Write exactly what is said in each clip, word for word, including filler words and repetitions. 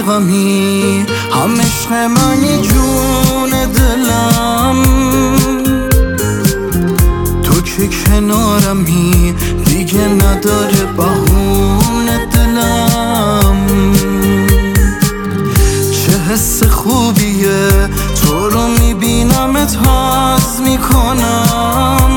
غمی، هم عشق منی جون دلم. تو که کنارمی دیگه نداره بهونه دلم. چه حس خوبیه تو رو میبینمت حظ میکنم.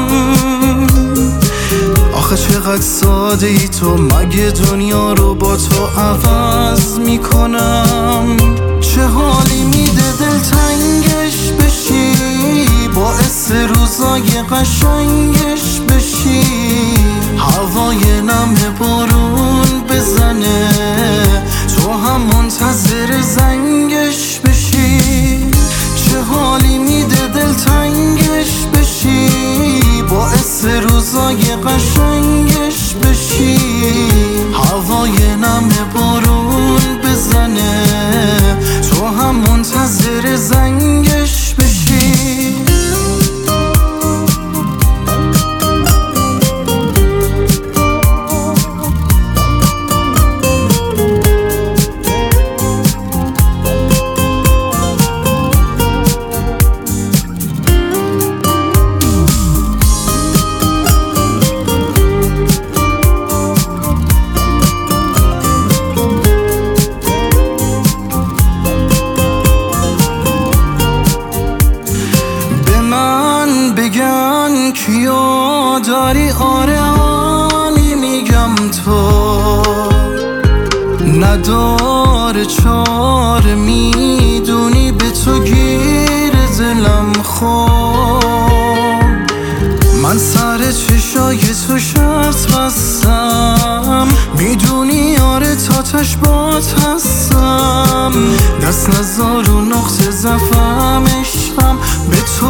آخه چقدر ساده ای تو، مگه دنیا رو با تو عوض میکنم. چه حالی میده دل تنگش بشی، باعث روزای قشنگش بشی. هوای نم بارون بزنه، تو هم منتظر زنگش بشی. چه حالی میده دل تنگش بشی، باعث روزای قشنگش بشی. هوای نم بارون بزنه، تو هم منتظر زنگش بشی. کیا داری آره آنی میگم تو نداره چار، میدونی به تو گیر دلم خود. من سر چشای تو شرط بستم، میدونی آره تاتش بات هستم. دست نزار و نقطه ضعفم عشقم به تو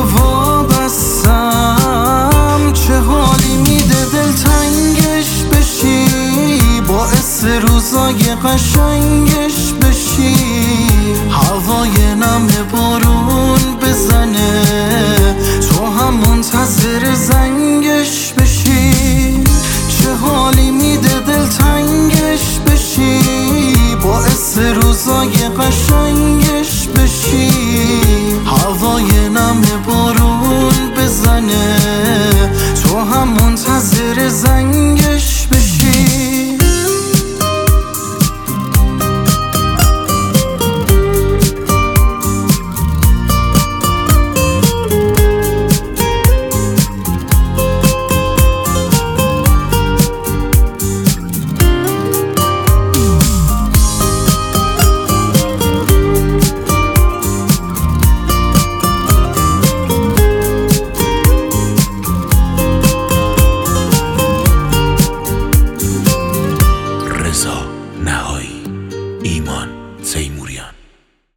وابستم. چه حالی میده دل تنگش بشی، باعث روزای قشنگش